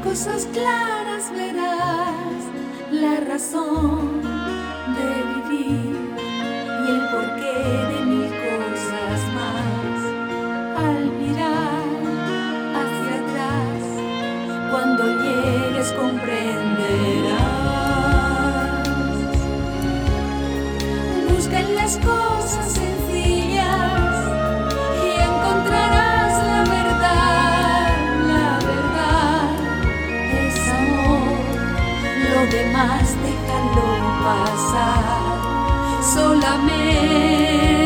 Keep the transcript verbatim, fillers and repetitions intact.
cosas claras verás la razón de vivir y el porqué de mil cosas más. Al mirar hacia atrás, cuando llegues comprenderás. Busca en las cosas sencillas y encontrarás la verdad. La verdad es amor, lo demás déjalo pasar. Solamente